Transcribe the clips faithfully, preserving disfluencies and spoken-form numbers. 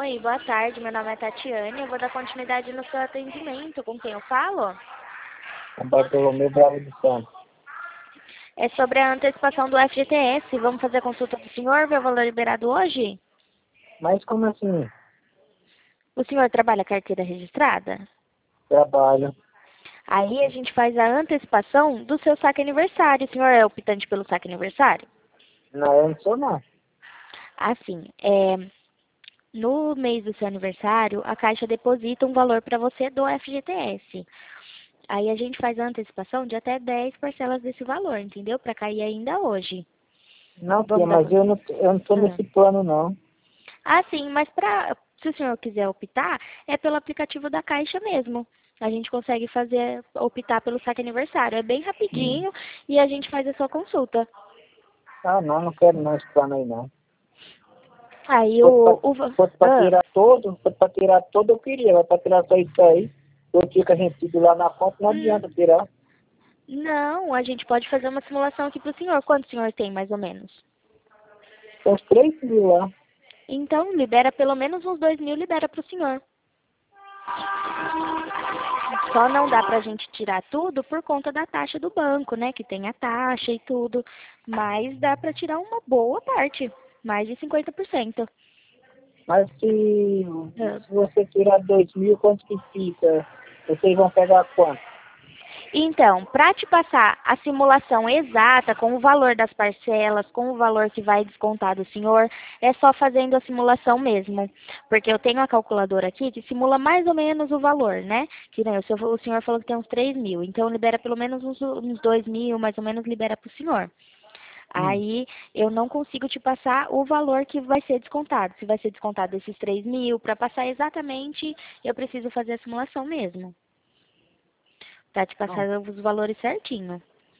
Oi, boa tarde. Meu nome é Tatiane. Eu vou dar continuidade no seu atendimento. Com quem eu falo? Com Bartolomeu Bravo de Santos. É sobre a antecipação do F G T S. Vamos fazer a consulta do senhor, ver o valor liberado hoje? Mas como assim? O senhor trabalha carteira registrada? Trabalho. Aí a gente faz a antecipação do seu saque aniversário. O senhor é optante pelo saque aniversário? Não, eu não sou não. Assim, é, no mês do seu aniversário, a Caixa deposita um valor para você do F G T S. Aí a gente faz a antecipação de até dez parcelas desse valor, entendeu? Para cair ainda hoje. Não, tia, Vamos dar... mas eu não, eu não tô Ah. nesse plano não. Ah, sim, mas pra, se o senhor quiser optar, é pelo aplicativo da Caixa mesmo. A gente consegue fazer, optar pelo saque aniversário. É bem rapidinho Hum. e a gente faz a sua consulta. Ah, não, não quero não esse plano aí não. Aí Se o... fosse o pra, se fosse pra ah, tirar todo, se fosse pra tirar todo eu queria, mas pra tirar só isso aí, eu tinha que a gente ir lá na conta, não hum, adianta tirar. não, a gente pode fazer uma simulação aqui pro senhor. Quanto o senhor tem, mais ou menos? Tem uns três mil lá. Então, libera pelo menos uns dois mil, libera pro senhor. Só não dá pra gente tirar tudo por conta da taxa do banco, né? Que tem a taxa e tudo. Mas dá pra tirar uma boa parte. Mais de cinquenta por cento. Mas se, Ah. se você tirar dois mil, quanto que fica? Vocês vão pegar quanto? Então, para te passar a simulação exata com o valor das parcelas, com o valor que vai descontar do senhor, é só fazendo a simulação mesmo. Porque eu tenho a calculadora aqui que simula mais ou menos o valor, né? Que né, o, senhor, o senhor falou que tem uns três mil, então libera pelo menos uns, uns dois mil, mais ou menos libera para o senhor. Hum. Aí eu não consigo te passar o valor que vai ser descontado. Se vai ser descontado esses três mil, para passar exatamente, eu preciso fazer a simulação mesmo. Para te Não. passar os valores certinho.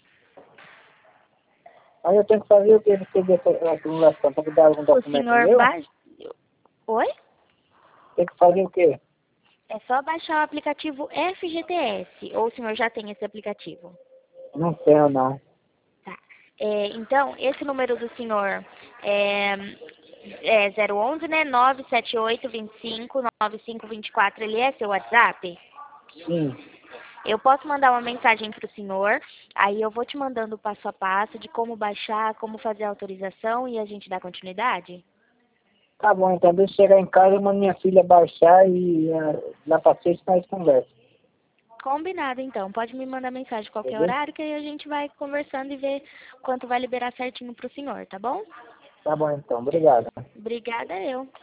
Aí eu tenho que fazer o que? Você ver a acumulação, tem que dar algum O documento senhor meu? baixa... Oi? Tem que fazer o quê? É só baixar o aplicativo F G T S. Ou o senhor já tem esse aplicativo? Não tenho, não. Tá. É, então, esse número do senhor é, é zero onze, né? nove sete oito, dois cinco, nove cinco dois quatro. Ele é seu WhatsApp? Sim. Eu posso mandar uma mensagem para o senhor, aí eu vou te mandando o passo a passo de como baixar, como fazer a autorização e a gente dá continuidade? Tá bom, então deixa eu chegar em casa, eu mando minha filha baixar e uh, lá pra sexta nós conversa. Combinado, então. Pode me mandar mensagem a qualquer Entendeu? horário que aí a gente vai conversando e ver quanto vai liberar certinho para o senhor, tá bom? Tá bom então, obrigado. Obrigada eu.